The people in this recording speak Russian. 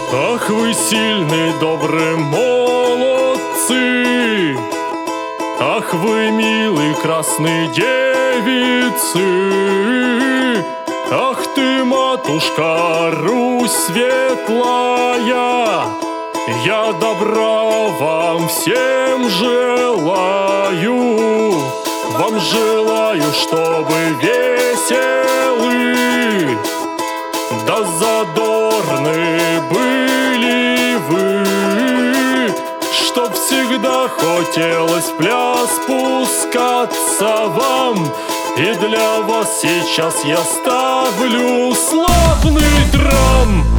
Ах, вы сильны, добрые молодцы! Ах, вы милые красные девицы! Ах ты, матушка, Русь светлая! Я добра вам всем желаю, вам желаю, чтобы веселы, да задорны были вы, чтоб всегда хотелось в пляс пускаться вам. И для вас сейчас я ставлю славный драм.